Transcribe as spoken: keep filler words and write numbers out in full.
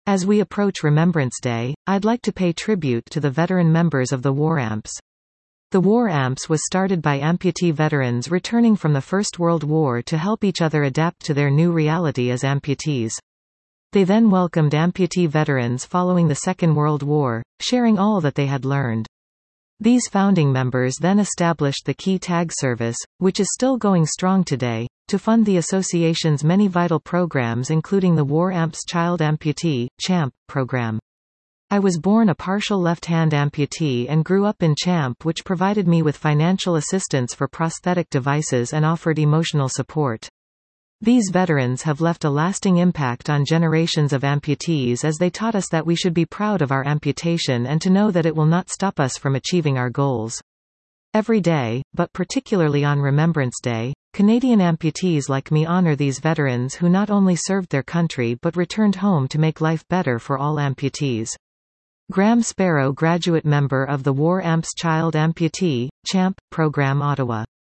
As we approach Remembrance Day, I'd like to pay tribute to the veteran members of the War Amps. The War Amps was started by amputee veterans returning from the First World War to help each other adapt to their new reality as amputees. They then welcomed amputee veterans following the Second World War, sharing all that they had learned. These founding members then established the Key Tag Service, which is still going strong today, to fund the association's many vital programs including the War Amps Child Amputee, CHAMP, program. I was born a partial left-hand amputee and grew up in CHAMP, which provided me with financial assistance for prosthetic devices and offered emotional support. These veterans have left a lasting impact on generations of amputees as they taught us that we should be proud of our amputation and to know that it will not stop us from achieving our goals. Every day, but particularly on Remembrance Day, Canadian amputees like me honor these veterans who not only served their country but returned home to make life better for all amputees. Graham Sparrow, graduate member of the War Amps Child Amputee, CHAMP, Program, Ottawa.